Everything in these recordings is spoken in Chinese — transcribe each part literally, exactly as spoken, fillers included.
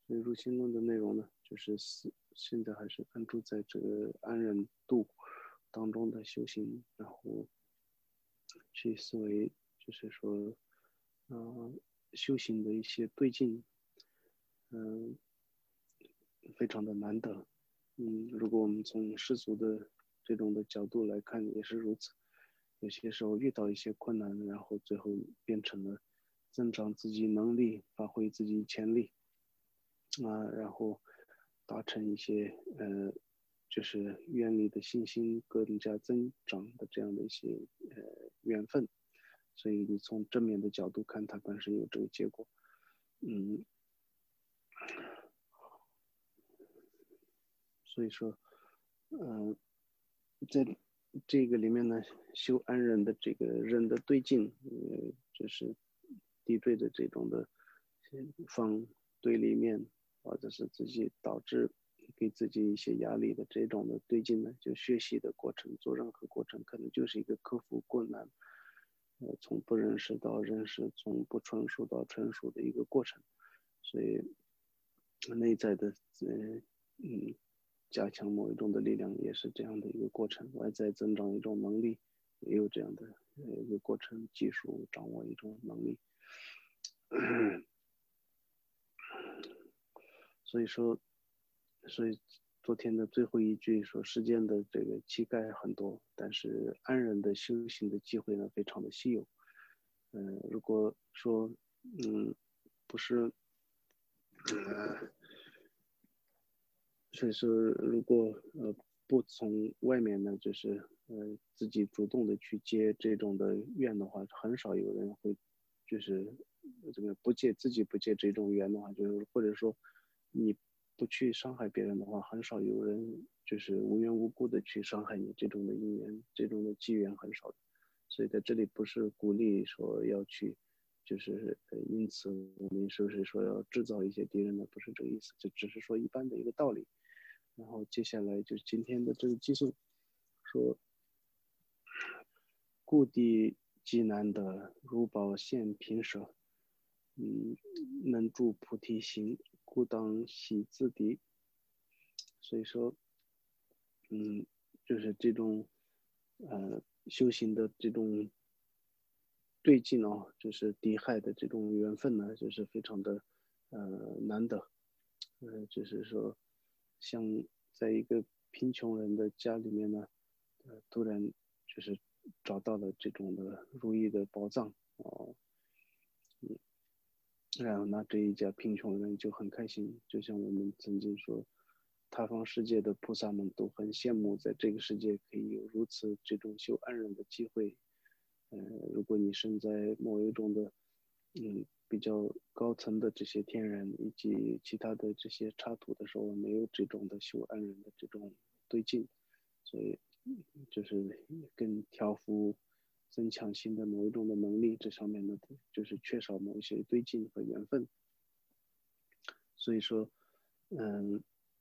所以入心论的内容呢，就是现在还是安住在这个安忍度当中的修行，然后去思维，就是说，嗯、呃，修行的一些对境，嗯、呃，非常的难得。嗯，如果我们从世俗的这种的角度来看，也是如此。有些时候遇到一些困难，然后最后变成了增长自己能力，发挥自己潜力啊，然后达成一些呃，就是愿力的信心更加增长的这样的一些呃缘分。所以你从正面的角度看，它本身有这个结果。嗯，所以说，嗯、呃，在这个里面呢，修安忍的这个忍的对境，呃，就是敌对的这种的方对立面，或者是自己导致给自己一些压力的这种的对境呢，就学习的过程，做任何过程可能就是一个克服困难，呃，从不认识到认识，从不成熟到成熟的一个过程。所以内在的呃嗯加强某一种的力量也是这样的一个过程，外在增长一种能力也有这样的一个过程，技术掌握一种能力。所以说，所以昨天的最后一句说，世间的这个乞丐很多，但是安忍的修行的机会呢，非常的稀有。嗯、呃，如果说，嗯，不是，呃，所以说，如果呃不从外面呢，就是呃自己主动的去接这种的愿的话，很少有人会就是这个不接自己不接这种缘的话，就是或者说你不去伤害别人的话，很少有人就是无缘无故的去伤害你，这种的因缘，这种的机缘很少的。所以在这里不是鼓励说要去。就是呃，因此我们是不是说要制造一些敌人呢？不是这个意思，就只是说一般的一个道理。然后接下来就是今天的这个寄送，说故地极难得，如宝现平舍，嗯，能助菩提行，故当喜自敌。所以说，嗯，就是这种呃修行的这种对境啊，就是敌害的这种缘分呢，就是非常的呃难得。呃，就是说，像在一个贫穷人的家里面呢，呃，突然就是找到了这种的如意的宝藏哦，嗯，然后那这一家贫穷人就很开心，就像我们曾经说，他方世界的菩萨们都很羡慕，在这个世界可以有如此这种修安忍的机会。呃，如果你身在某一种的，嗯，比较高层的这些天人以及其他的这些插图的时候，没有这种的修安忍的这种对境，所以就是跟调伏、增强新的某一种的能力，这上面呢，就是缺少某一些对境和缘分。所以说，嗯，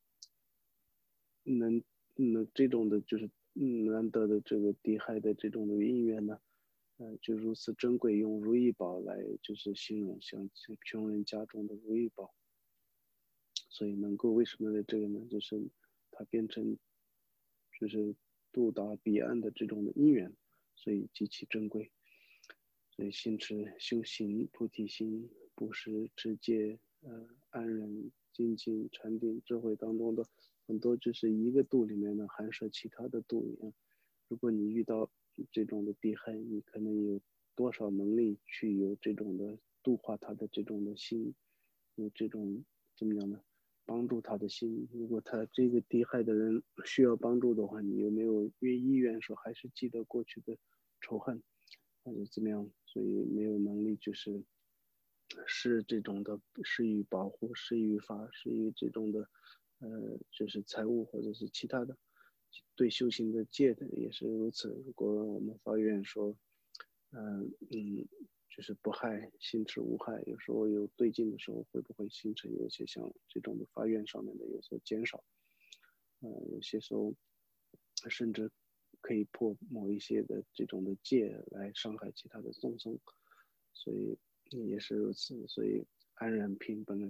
能能这种的，就是嗯难得的这个地害的这种的因缘呢，呃，就如此珍贵，用如意宝来就是形容像穷人家中的如意宝，所以能够为什么呢？这个呢，就是它变成就是渡达彼岸的这种的因缘，所以极其珍贵。所以心持修行菩提心，布施持戒，呃，安忍精进禅定智慧当中的很多，就是一个度里面呢含摄其他的度一样。如果你遇到这种的敌害，你可能有多少能力去有这种的度化他的这种的心，有这种怎么样呢？帮助他的心。如果他这个敌害的人需要帮助的话，你有没有愿意愿说还是记得过去的仇恨，或者怎么样？所以没有能力就是施这种的施予保护、施予法、施予这种的呃，就是财物或者是其他的。对修行的戒的也是如此。如果我们发愿说，嗯、呃、嗯，就是不害，心持无害，有时候有对境的时候，会不会形成有些像这种的发愿上面的有所减少？呃，有些时候甚至可以破某一些的这种的戒来伤害其他的众生，所以也是如此。所以安然平本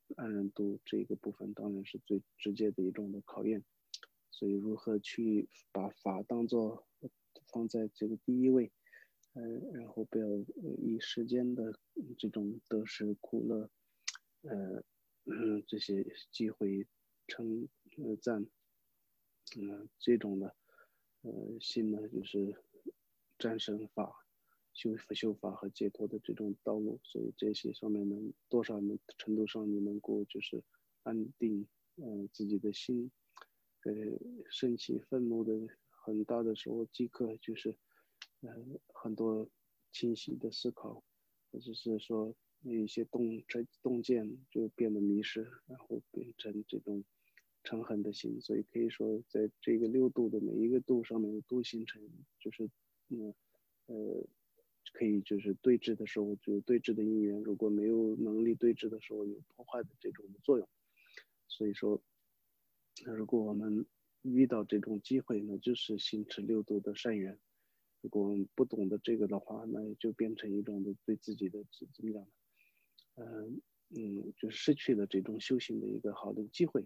安忍度这个部分当然是最直接的一种的考验。所以如何去把法当做放在这个第一位，呃，然后不要以时间的这种得失苦乐，呃，嗯，这些机会称呃赞，嗯、呃，这种的呃心呢，就是战胜法、修修法和解脱的这种道路。所以这些上面呢，多少程度上你能够就是安定呃自己的心，呃，生气愤怒的很大的时候，即刻就是呃很多清晰的思考，或者是说有一些洞洞见就变得迷失，然后变成这种诚恳的心。所以可以说，在这个六度的每一个度上面都形成，就是嗯呃可以就是对峙的时候就对峙的因缘，如果没有能力对峙的时候有破坏的这种作用。所以说，如果我们遇到这种机会呢，就是行持六度的善缘。如果我们不懂得这个的话，那也就变成一种的对自己的怎么讲呢？嗯嗯，就失去了这种修行的一个好的机会。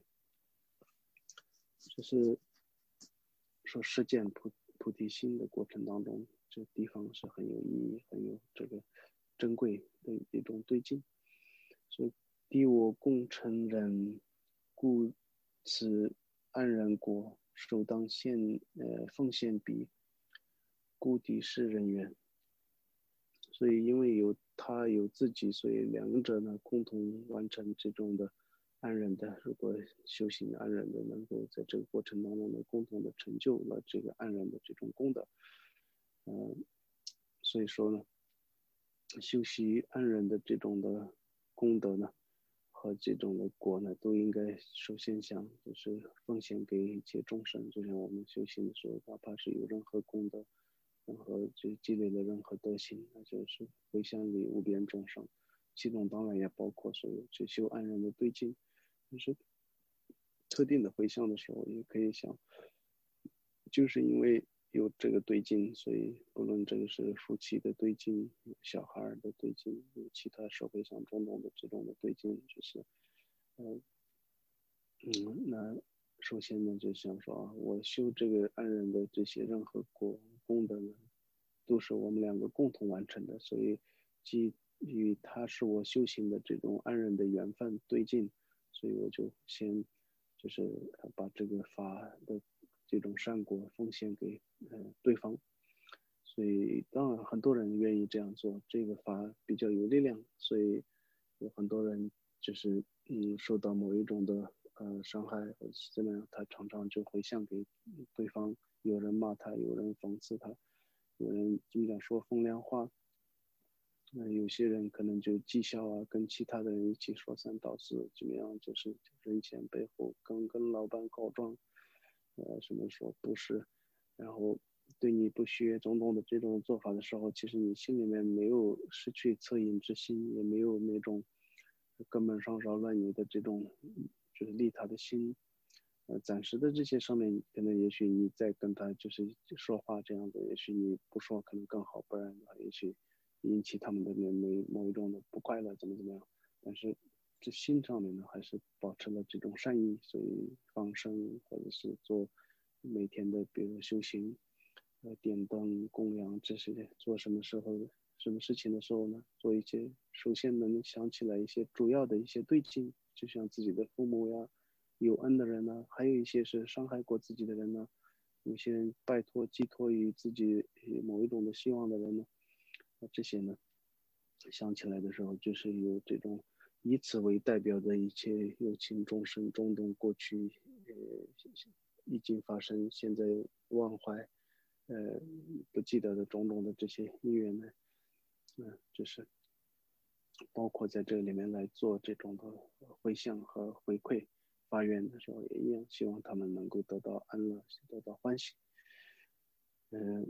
就是说实践菩菩提心的过程当中，这地方是很有意义、很有这个珍贵的一种对境。所以敌我共成人，故此安然国，首当献呃奉献彼，故敌是人缘。所以因为有他有自己，所以两者呢共同完成这种的安忍的。如果修行安忍的，能够在这个过程当中呢，共同的成就了这个安忍的这种功德。嗯、呃，所以说呢，修习安忍的这种的功德呢，和这种的果呢，都应该首先想就是奉献给一切众生。就像我们修行的时候，哪怕是有任何功德，任何就积累了任何德行，那就是回向给无边众生。其中当然也包括所有去修安忍的对境，就是特定的回向的时候，也可以想，就是因为有这个对境，所以不论这个是夫妻的对境、小孩的对境，有其他社会上种种的这种的对境，就是，嗯嗯，那首先呢，就想说啊，我修这个安忍的这些任何果功德呢，都是我们两个共同完成的，所以基于他是我修行的这种安忍的缘分对境，所以我就先就是把这个法的这种善果奉献给呃对方。所以当然很多人愿意这样做，这个法比较有力量，所以有很多人就是嗯受到某一种的呃伤害或者是怎么样，他常常就回向给对方，有人骂他，有人讽刺他，有人经常说风凉话，那有些人可能就讥笑啊，跟其他的人一起说三道四，怎么样，就是人前背后跟跟老板告状，呃，什么说不是，然后对你不屑种种的这种做法的时候，其实你心里面没有失去恻隐之心，也没有那种根本上扰乱你的这种就是利他的心。呃，暂时的这些上面，可能也许你在跟他就是说话这样子，也许你不说可能更好，不然的话，也许引起他们的某某某一种的不快乐，怎么怎么样。但是这心上面呢，还是保持了这种善意，所以放生或者是做每天的，比如修行，呃，点灯供养这些，做什么时候什么事情的时候呢，做一些首先能想起来一些主要的一些对境，就像自己的父母呀。有恩的人呢，还有一些是伤害过自己的人呢，有些人拜托寄托于自己某一种的希望的人呢，那这些呢，想起来的时候，就是有这种以此为代表的一切有情众生中东过去呃已经发生，现在忘怀，呃不记得的种种的这些因缘呢，嗯、呃，就是包括在这里面来做这种的回向和回馈。发愿的时候也一样，希望他们能够得到安乐，得到欢喜。嗯，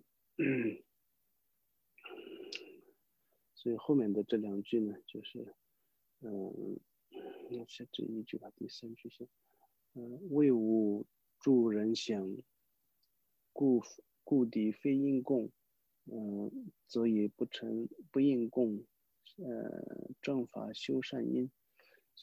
所以后面的这两句呢，就是嗯，那是这一句吧，第三句是嗯，为吾助人想，故故敌非应供，嗯、呃，则也不成不应供，呃，正法修善因。所以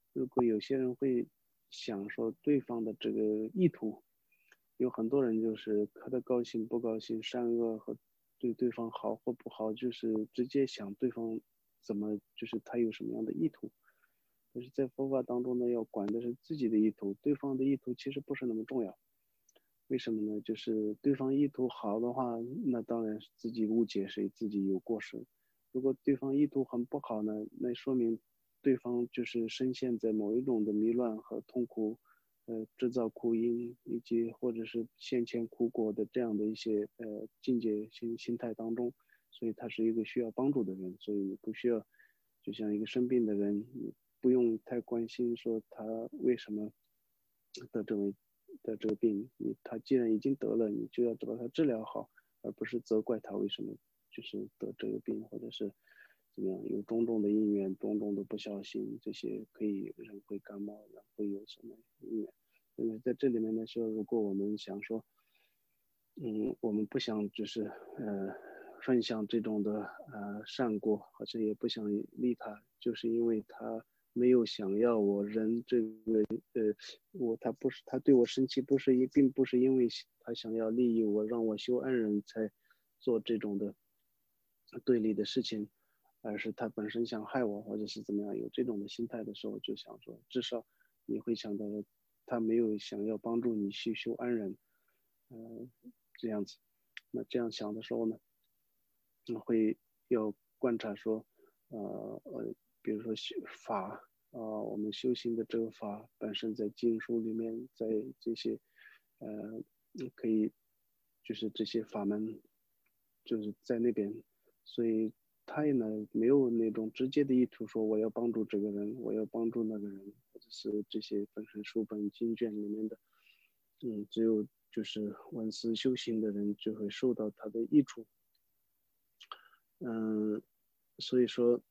如果有些人会想说对方的这个意图，有很多人就是看他高兴不高兴，善恶和对对方好或不好，就是直接想对方怎么，就是他有什么样的意图。但是在佛法当中呢，要管的是自己的意图，对方的意图其实不是那么重要。为什么呢？就是对方意图好的话，那当然是自己误解谁，自己有过失。如果对方意图很不好呢，那说明对方就是深陷在某一种的迷乱和痛苦，呃，制造苦因以及或者是先前苦果的这样的一些呃境界心心态当中，所以他是一个需要帮助的人，所以你不需要，就像一个生病的人，你不用太关心说他为什么得这位的这个病，你他既然已经得了，你就要把他治疗好，而不是责怪他为什么就是得这个病，或者是怎么样，有种种的因缘，种种的不小心，这些可以人会感冒，人会有什么因缘。因为在这里面呢，说如果我们想说，嗯，我们不想就是呃分享这种的呃善果，或者也不想利他，就是因为他没有想要我人这个呃我他不是他对我生气，不是一并不是因为他想要利益我，让我修安忍才做这种的对立的事情，而是他本身想害我，或者是怎么样，有这种的心态的时候，就想说，至少你会想到他没有想要帮助你去修安忍，呃，这样子。那这样想的时候呢，会要观察说，呃呃，比如说修法啊、呃，我们修行的这个法本身在经书里面，在这些呃可以就是这些法门就是在那边，所以他也呢没有那种直接的意图说我要帮助这个人，我要帮助那个人，或者是这些本身书本经卷里面的，嗯，只有就是闻思修行的人就会受到他的益处。嗯，所以说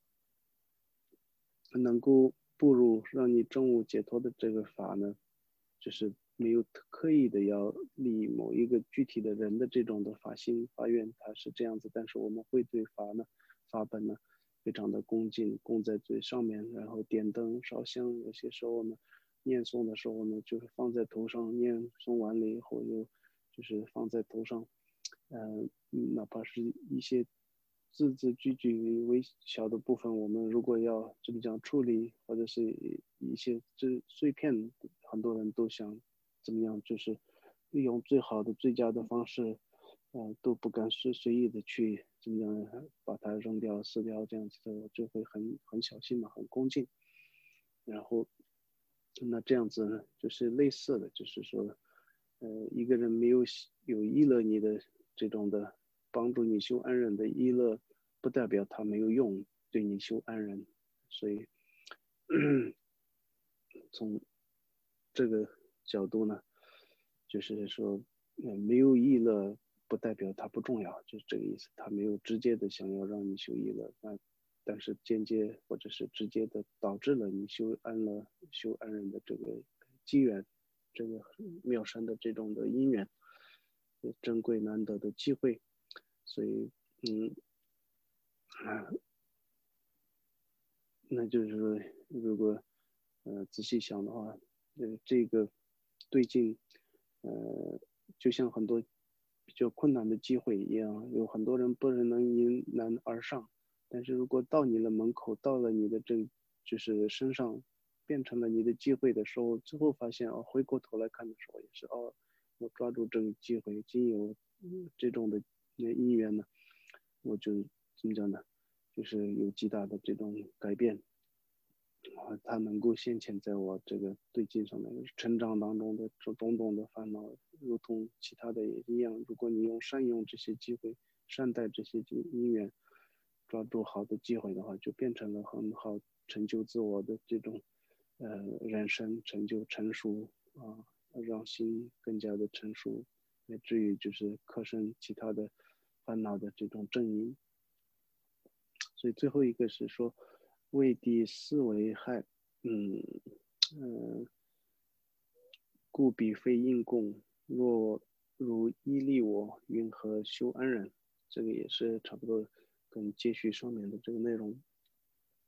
能够步入让你证悟解脱的这个法呢，就是没有刻意的要立某一个具体的人的这种的法心法愿，它是这样子。但是我们会对法呢，法本呢，非常的恭敬，供在最上面，然后点灯烧香，有些时候呢，念诵的时候呢，就是放在头上，念诵完了以后又就是放在头上，呃，哪怕是一些字字句句微小的部分，我们如果要怎么讲处理，或者是一些这碎片，很多人都想怎么样，就是利用最好的、最佳的方式，呃，都不敢随随意的去怎么样把它扔掉、撕掉这样子的，就会很很小心嘛，很恭敬。然后，那这样子呢，就是类似的，就是说，呃，一个人没有有依了你的这种的帮助你修安忍的依乐，不代表他没有用对你修安忍。所以从这个角度呢，就是说，呃，没有依乐不代表他不重要，就是这个意思。他没有直接的想要让你修依乐，那但是间接或者是直接的导致了你修安乐、修安忍的这个机缘，这个妙善的这种的因缘，珍贵难得的机会。所以，嗯，啊，那就是说，如果呃仔细想的话，呃，这个对境，呃，就像很多比较困难的机会一样，有很多人不能迎难而上，但是如果到你的门口，到了你的这就是身上，变成了你的机会的时候，最后发现哦，回过头来看的时候也是哦，我抓住这个机会，经有这种的因缘呢，我就怎么讲呢？就是有极大的这种改变啊，它能够现前在我这个对境上面成长当中的种种种的烦恼，如同其他的也一样。如果你用善用这些机会，善待这些因缘，抓住好的机会的话，就变成了很好成就自我的这种呃人生，成就成熟啊，让心更加的成熟，乃至于就是克胜其他的烦恼的这种正因。所以最后一个是说，为敌思为害，嗯嗯、呃，故彼非应供，若如依利我，云何修安忍？这个也是差不多跟接续上面的这个内容。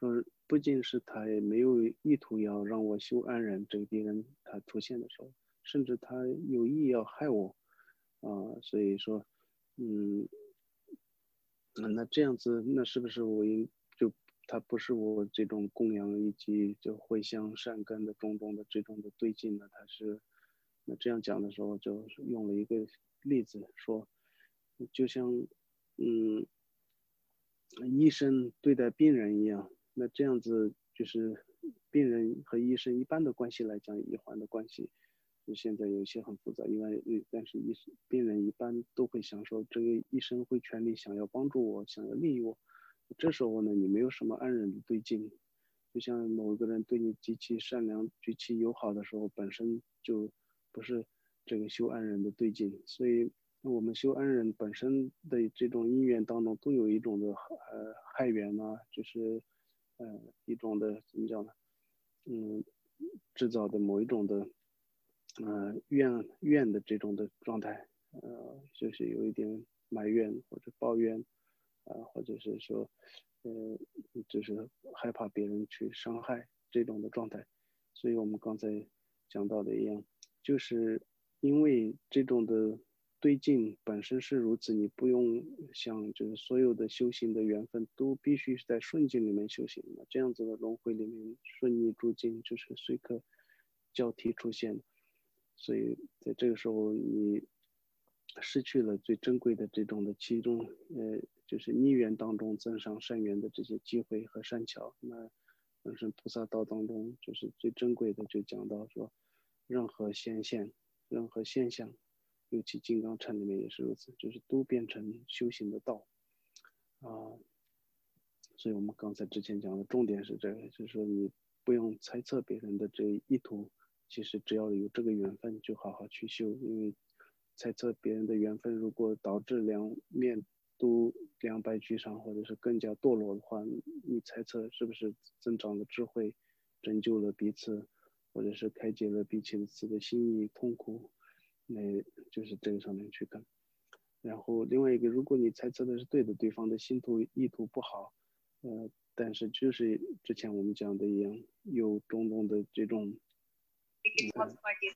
说不仅是他也没有意图要让我修安忍，这个敌人他出现的时候，甚至他有意要害我啊、所以说，嗯，那这样子，那是不是我应就他不是我这种供养以及就回向善根的种种的这种的对境呢？他是那这样讲的时候，就是用了一个例子说，就像嗯医生对待病人一样，那这样子就是病人和医生一般的关系来讲，医患的关系。就现在有一些很复杂，因为但是医病人一般都会想说，这个医生会全力想要帮助我，想要利益我。这时候呢，你没有什么安忍的对境，就像某个人对你极其善良、极其友好的时候，本身就不是这个修安忍的对境。所以，我们修安忍本身的这种因缘当中，都有一种的呃害缘啊，就是呃一种的怎么讲呢？嗯，制造的某一种的呃怨怨的这种的状态，呃，就是有一点埋怨或者抱怨，啊、呃，或者是说，呃，就是害怕别人去伤害这种的状态。所以我们刚才讲到的一样，就是因为这种的对境本身是如此，你不用想，就是所有的修行的缘分都必须是在顺境里面修行的，这样子的轮回里面顺逆诸境就是随刻交替出现。所以在这个时候，你失去了最珍贵的这种的其中，呃，就是逆缘当中增上善缘的这些机会和善巧。那本身菩萨道当中，就是最珍贵的，就讲到说，任何显现、任何现象，尤其金刚禅里面也是如此，就是都变成修行的道啊。所以我们刚才之前讲的重点是这个，就是说你不用猜测别人的这意图，其实只要有这个缘分，就好好去修。因为猜测别人的缘分，如果导致两面都两败俱伤，或者是更加堕落的话，你猜测是不是增长了智慧，拯救了彼此，或者是开解了彼此的心意痛苦，那就是这个上面去看。然后另外一个，如果你猜测的是对的，对方的心图意图不好，呃，但是就是之前我们讲的一样，有种种的这种，呃，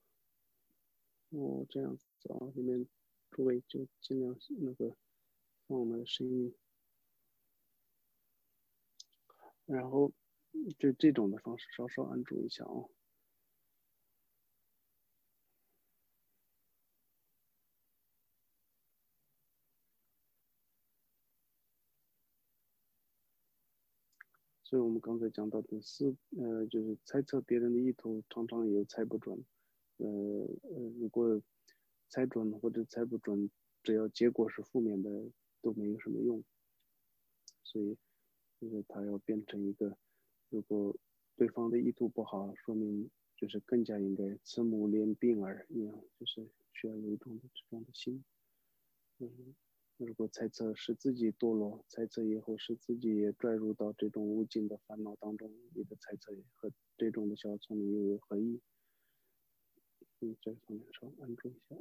哦，这样子啊，里面诸位就尽量那个放我们的声音，然后就这种的方式稍稍按住一下啊。所以我们刚才讲到的是，呃，就是猜测别人的意图，常常也猜不准。呃呃，如果猜准或者猜不准，只要结果是负面的，都没有什么用。所以，就是他要变成一个，如果对方的意图不好，说明就是更加应该慈母怜病儿一样，就是需要有一种的这种的心。嗯，如果猜测使自己堕落，猜测以后使自己也拽入到这种无尽的烦恼当中，你的猜测和这种的小聪明又有何意？嗯，这方面稍安住一下。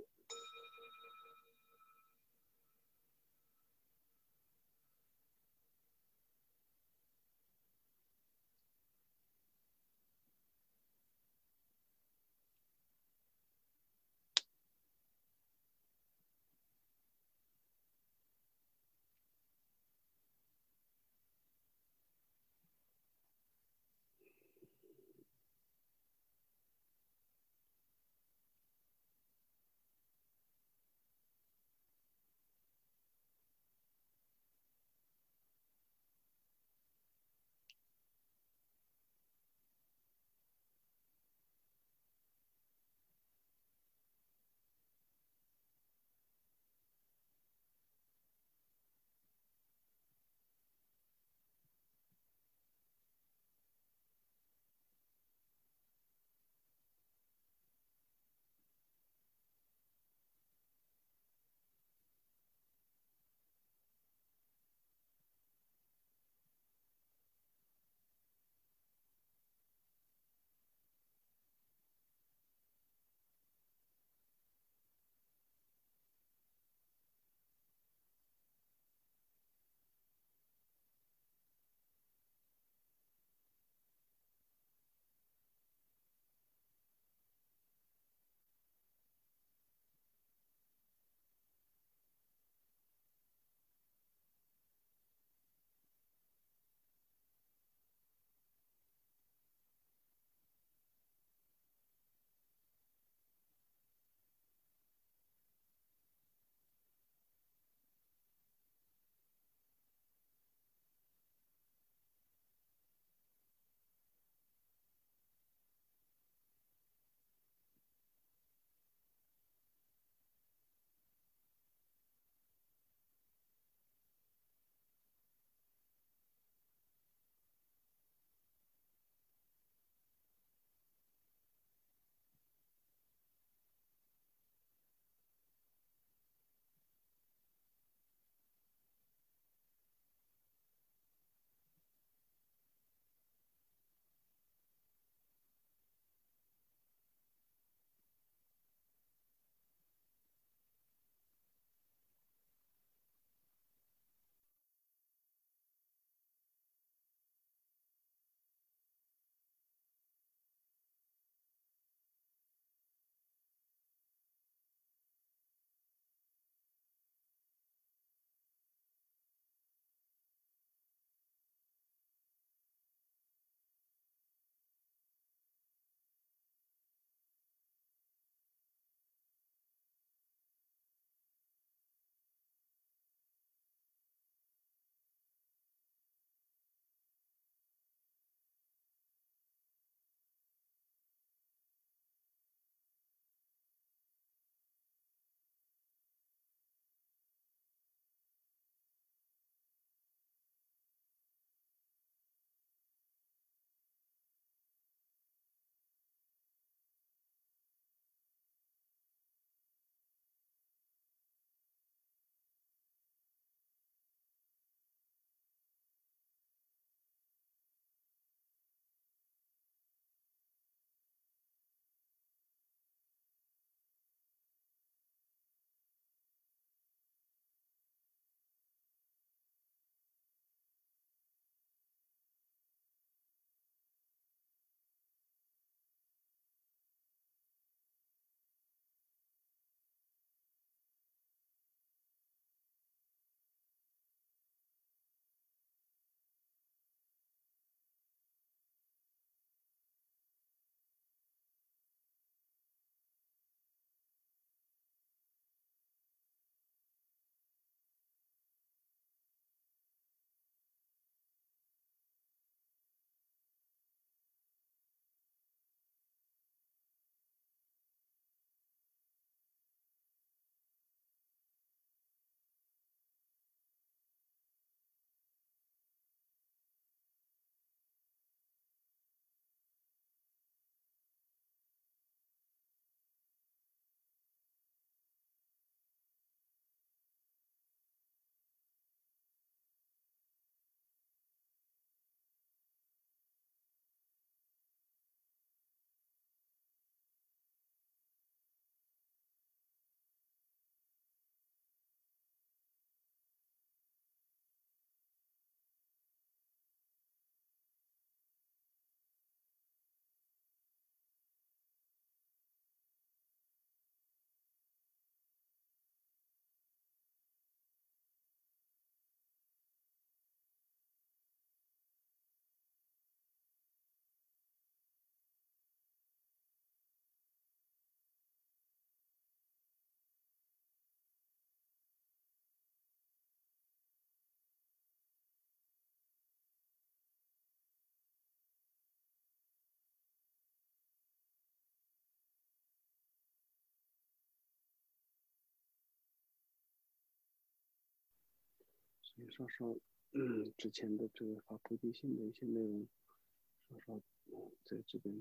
也稍稍，嗯，之前的这个发菩提心的一些内容，稍稍在这边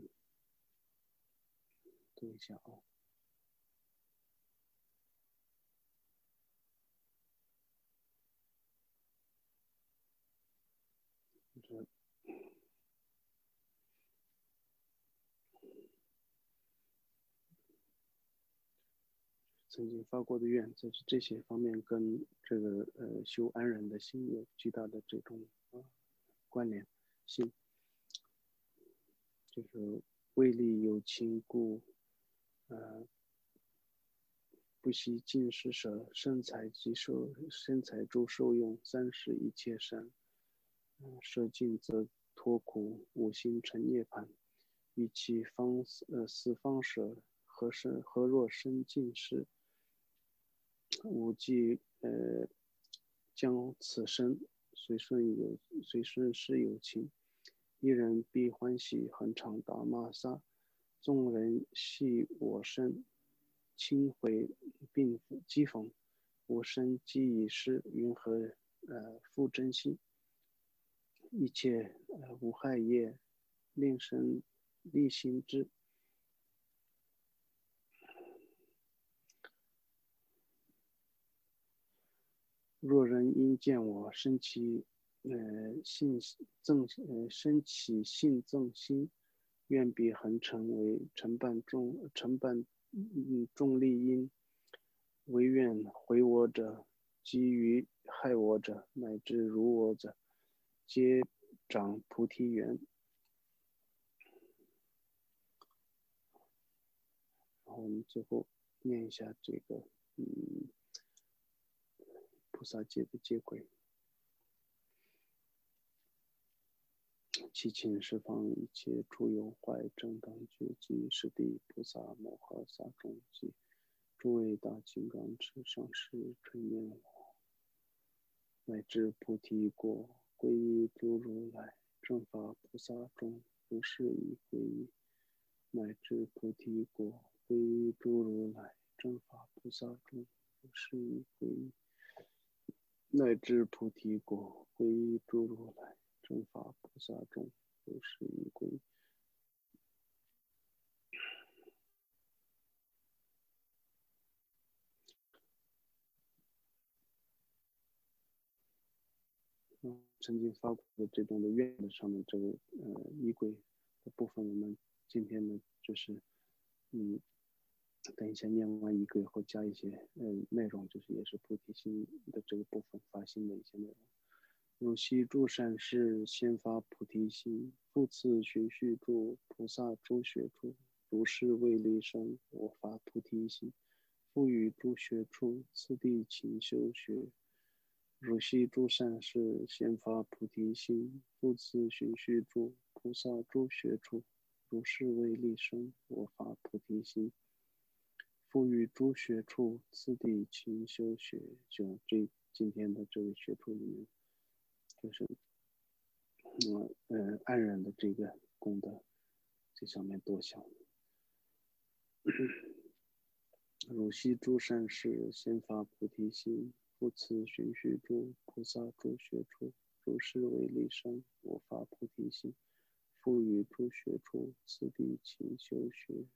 读一下啊。这曾经发过的愿，就是这些方面跟这个呃修安忍的心有巨大的这种啊、呃、关联性，就是为利有情故，呃不惜尽施舍，身财及受身财诸受用，三世一切善，嗯，舍尽则脱苦，五心成涅槃。与其方呃四方舍，何生何若生尽事？吾既呃将此生随顺有随顺是有情，一人必欢喜，恒常达玛萨。众人系我身，轻回并讥讽。我身既已失，云何呃复真心？一切呃无害业，令生力行之。若人因见我生起呃信憎呃生起信憎心，愿必恒成为承办众承办嗯众利因，唯愿毁我者，及于害我者，乃至辱我者，皆长菩提园。然后我们最后念一下这个嗯菩萨戒的戒规。其请十方一切诸有坏正当觉及十地菩萨摩诃萨众及诸位大金刚持上师垂念我，乃至菩提果，皈依诸如来正法菩萨众，如是已皈依，乃至菩提果，皈依诸如来正法菩萨众，如是已皈依，乃至菩提果，皈依诸如来正法菩萨众，如是已皈依。嗯，曾经发过的这种的愿的上面这个呃仪轨的部分，我们今天呢就是嗯，等一下念完仪轨后加一些呃内容，就是也是菩提心的这个部分发心的一些内容。如悉诸善事，先发菩提心，复次循序诸菩萨诸学处，如是为利生，我发菩提心，复于诸学处，次第勤修学。如悉诸善事，先发菩提心，复次循序诸菩萨诸学处，如是为利生，我发菩提心，复于诸学处，次第勤修学。就这今天的这个学处里面，就是嗯呃安然的这个功德，这上面多想。如悉诸善事，先发菩提心，复次循序诸菩萨诸学处，如是为利生，我发菩提心，复于诸学处，次第勤修学。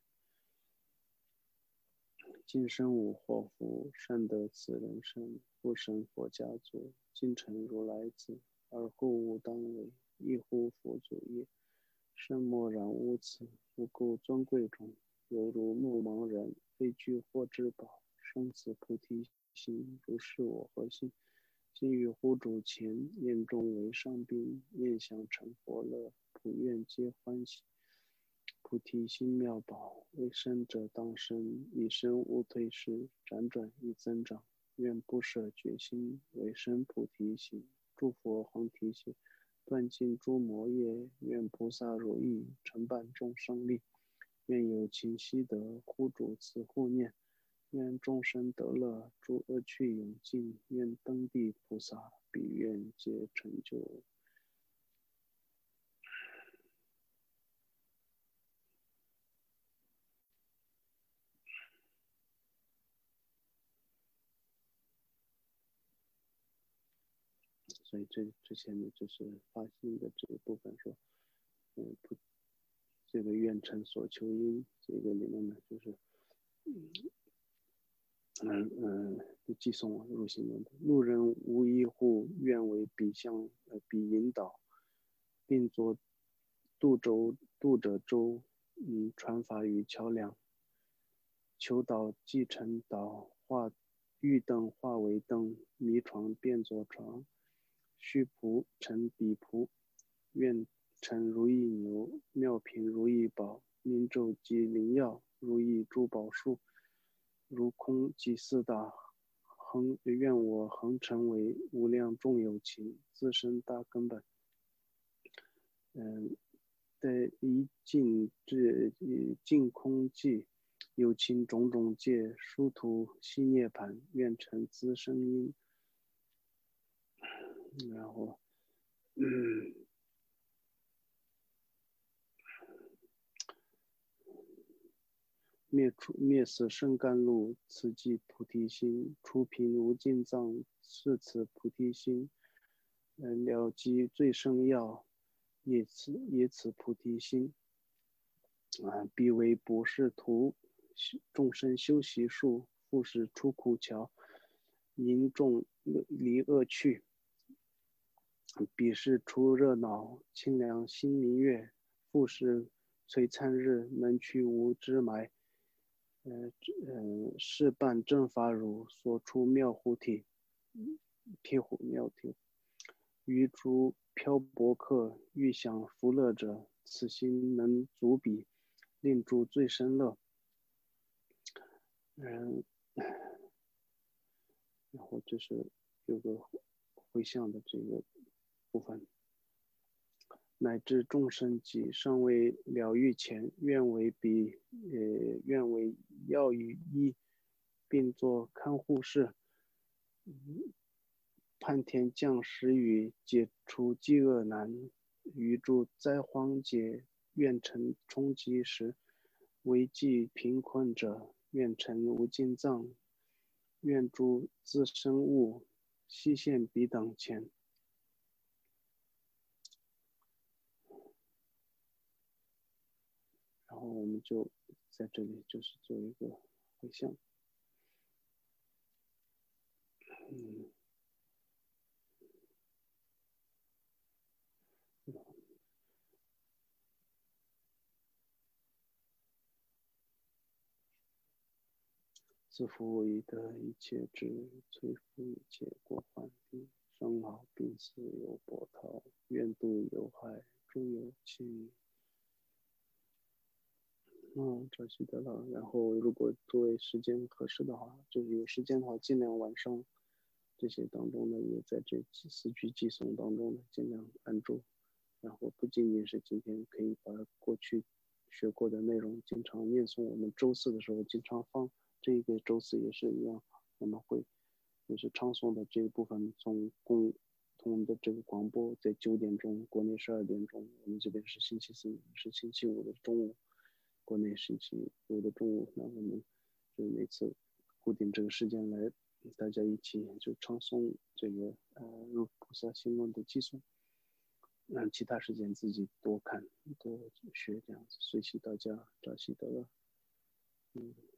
今生无祸福，善得此人身，复生佛家族，今成如来子，而后吾当为，一乎佛祖业。身默然无此，复构尊贵中，犹如目盲人，非具获之宝，生此菩提心，如是我何心？今于乎主前，念中为上宾，念想成佛乐，普愿皆欢喜。菩提心妙宝，为生者当生，一生无退失，辗转亦增长。愿不舍决心，为生菩提心，诸佛恒提携，断尽诸魔业。愿菩萨如意，承办众生力。愿有情悉得，护主慈护念。愿众生得乐，诸恶趣永尽。愿登地菩萨，彼愿皆成就。 所以这之前呢，就是发心的这一部分说，嗯，不，这个愿成所求因，这个里面呢，就是，嗯嗯，寄送入行论的，路人无一户，愿为彼向，呃，彼引导，并作渡舟渡者舟，嗯，传法于桥梁，求导即成导，化玉灯化为灯，迷床变作床，须仆成彼仆，愿成如意牛，妙品如意宝，明咒及灵药，如意珠宝树，如空即四大，恒愿我恒成为无量众有情，自身大根本。嗯，在一尽至净空寂，有情种种界，殊途悉涅盘，愿成资生因。然后，嗯，灭除灭死生甘露，此即菩提心；出贫无尽藏，是此菩提心。呃，了即最生药，也此也此菩提心。啊，彼为不是图众生修习术，复是出苦桥，引众离恶趣。彼是出热闹，清凉心明月，复是璀璨日，能去无知霾。呃呃，是伴正法乳，所出妙护体，贴虎妙贴。于诸漂泊客，欲享福乐者，此心能足彼，令诸最深乐。嗯，然后这是有个回向的这个部分。乃至众生己尚未了欲前，愿为彼，呃，愿为药与医，并作看护士，盼天降食雨，解除饥饿难。于诸灾荒解，愿成充饥时，为济贫困者，愿成无尽藏。愿诸自生物，悉现彼等前。然后我们就在这里就是做一个回向。嗯，自负为得一切智，摧伏一切过患病，生老病死有波涛，愿度有害诸有情。嗯，这是得了。然后，如果诸位时间合适的话，就是有时间的话，尽量晚上这些当中呢，也在这四句寄诵当中呢，尽量安住。然后不仅仅是今天，可以把过去学过的内容经常念诵。我们周四的时候经常放，这一个周四也是一样，我们会就是唱诵的这一部分，从共同的这个广播在九点钟，国内十二点钟，我们这边是星期四，是星期五的中午。国内星期五的中午，那我们就每次固定这个时间来，大家一起就唱诵这个呃入菩萨行论的寄诵，让其他时间自己多看多学这样子，随喜到家，早喜得乐。嗯。